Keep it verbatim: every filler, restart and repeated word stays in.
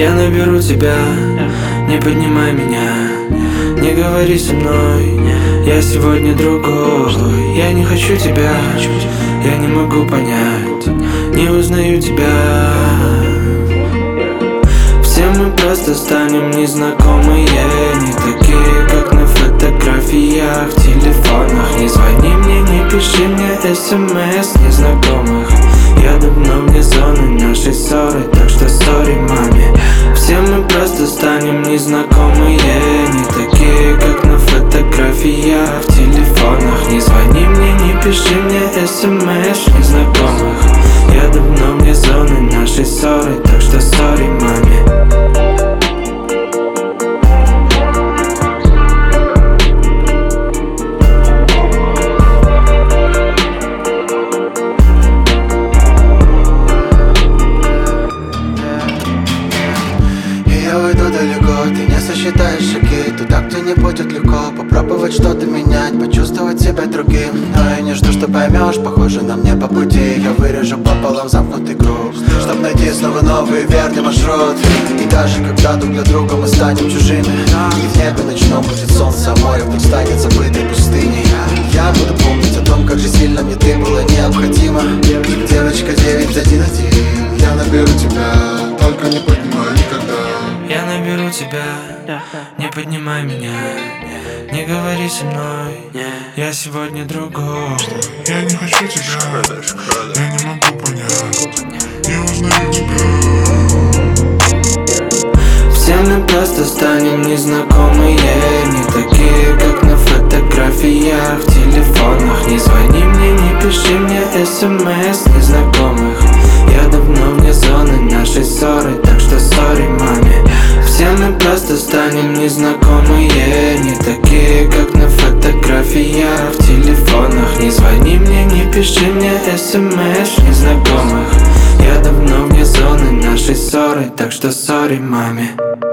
Я наберу тебя, не поднимай меня, не говори со мной, я сегодня другой. Я не хочу тебя, я не могу понять, не узнаю тебя. Все мы просто станем незнакомые, не такие, как на фотографиях в телефонах. Не звони мне, не пиши мне смс незнакомых. Я давно вне зоны нашей ссоры, так что сори маме. Все мы просто станем незнакомые, не такие, как на фотографиях в телефонах. Не звони мне, не пиши мне смс незнакомых. Я давно вне зоны нашей ссоры, так что сори маме. Я уйду далеко, ты не сосчитаешь шаги туда, где не будет легко попробовать что-то менять, почувствовать себя другим. Но я не жду, что поймешь, похоже на мне по пути. Я вырежу пополам замкнутый круг, чтоб найти снова новый верный маршрут. И даже когда друг для друга мы станем чужими, и в небе ночном будет солнце, а море путь станет забытой пустыней. Я буду помнить о том, как же сильно мне ты была необходима. Девочка девять один один. Я наберу тебя, только не поднимай никогда. Я наберу тебя, не поднимай меня, не говори со мной, я сегодня другой. Я не хочу тебя, я не могу понять, не узнаю тебя. Все мы просто станем незнакомые, не такие, как на фотографиях в телефонах. Не звони мне, не пиши мне смс незнакомых. Я давно вне зоны нашей ссоры, так что сори маме. Все мы просто станем незнакомые, не такие, как на фотографиях в телефонах. Не звони мне, не пиши мне смс незнакомых. Я давно вне зоны нашей ссоры, так что сори маме.